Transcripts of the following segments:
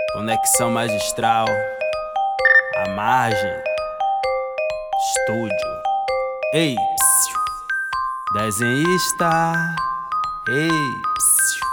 Conexão magistral, a margem, estúdio. Ei, psiu. Desenhista. Ei, psiu.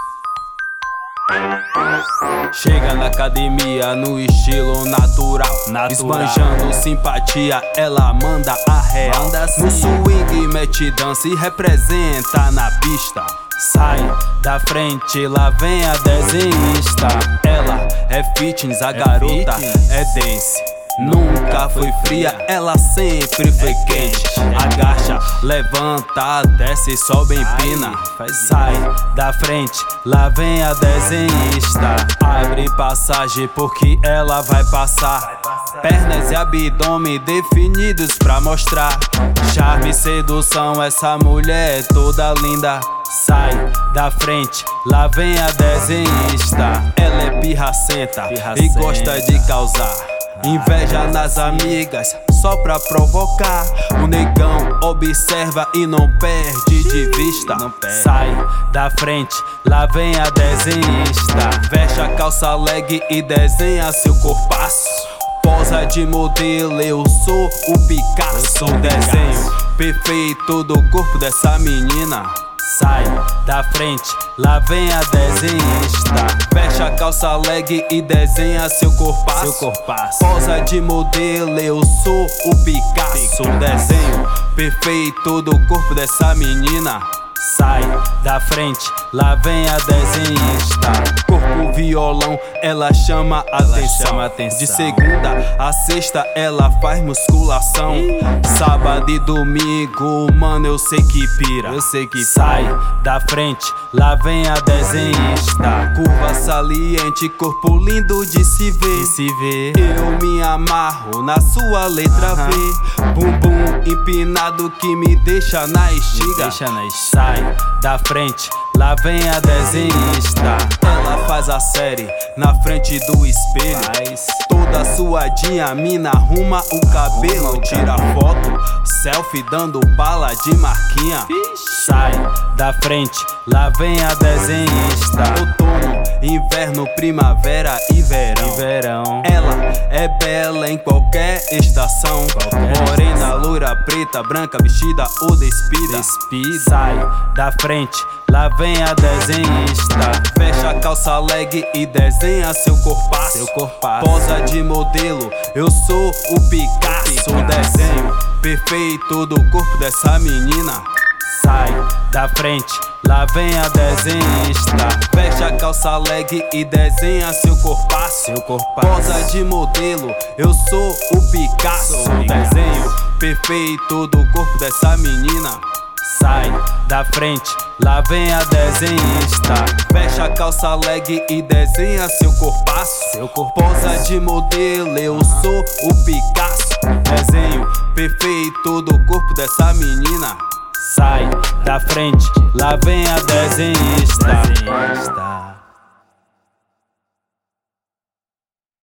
Chega na academia no estilo natural, esbanjando simpatia, ela manda a real. No swing mete dança e representa na pista. Sai da frente, lá vem a desenhista. Ela é fitness, a garota é dance. Nunca foi fria, ela sempre foi quente. Agacha, levanta, desce, sobe, empina. Sai da frente, lá vem a desenhista. Abre passagem porque ela vai passar. Pernas e abdômen definidos pra mostrar charme e sedução, essa mulher é toda linda. Sai da frente, lá vem a desenhista. Ela é pirracenta e gosta de causar inveja nas amigas, só pra provocar. O negão observa e não perde de vista. Sai da frente, lá vem a desenhista. Veste a calça leg e desenha seu corpaço. Posa de modelo, eu sou o Picasso. Desenho perfeito do corpo dessa menina. Sai da frente, lá vem a desenhista. Veste a calça leg e desenha seu corpaço. Posa de modelo, eu sou o Picasso. Desenho perfeito do corpo dessa menina. Sai da frente, lá vem a desenhista. Corpo violão, ela chama atenção. De segunda a sexta ela faz musculação. Sábado e domingo, mano, eu sei que pira. Sai da frente, lá vem a desenhista. Curva saliente, corpo lindo de se ver. Eu me amarro na sua letra V. Bumbum empinado que me deixa na estiga. Sai da frente, lá vem a desenhista. Ela faz a série na frente do espelho. Toda suadinha, a mina arruma o cabelo. Tira foto, selfie dando bala de marquinha. Sai da frente, lá vem a desenhista. Outono, inverno, primavera e verão. Ela é bela em qualquer estação. Morena, loira, preta, branca, vestida ou despida. Sai da frente, lá vem a desenhista. Fecha a calça leg e desenha seu corpaço. Posa de modelo, eu sou o Picasso. Desenho perfeito do corpo dessa menina. Sai da frente, lá vem a desenhista. Fecha a calça leg e desenha seu corpaço. Posa de modelo, eu sou o Picasso. Desenho perfeito do corpo dessa menina. Sai da frente, lá vem a desenhista. Fecha a calça leg e desenha seu corpaço. Posa de modelo, eu sou o Picasso. Desenho perfeito do corpo dessa menina. Sai da frente, lá vem a desenhista.